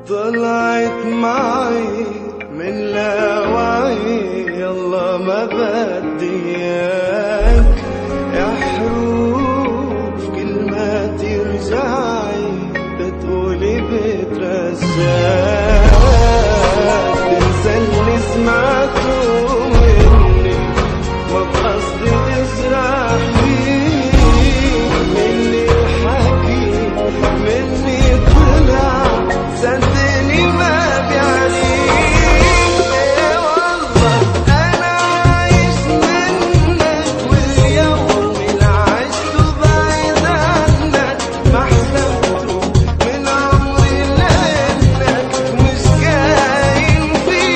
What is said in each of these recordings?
طلعت معي من لاوعي، يلا ما بدي اياك يا حروف، كل ما ترجعي بتقولي بترجاك، تنسى اللي سمعته مني ما بقصدي تجرح فيك، مني الحكي مني طلع صدقني ما بيعنيك، والله أنا عايش منك، واليوم اللي عشته بعيد عنك ما حسبته من عمري لأنك مش كاين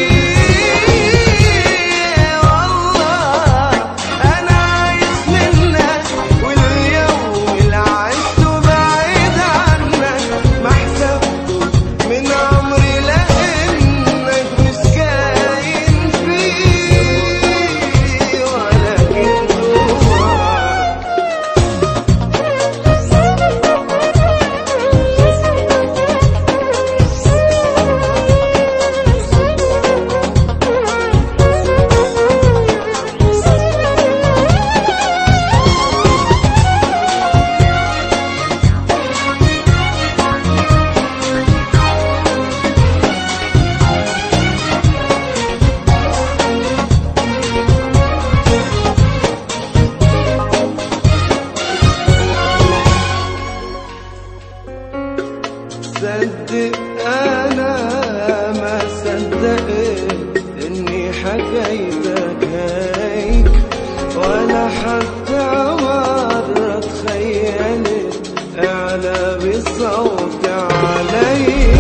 فيه، والله أنا عايش منك، واليوم اللي عشته بعيد عنك ما حسبته من عمري لأنك مش كاين فيه، ولكن صدق أنا ما صدقت إني حكيتك هيك، ولا حتى مرة تخيلت أعلى بصوتي عليك.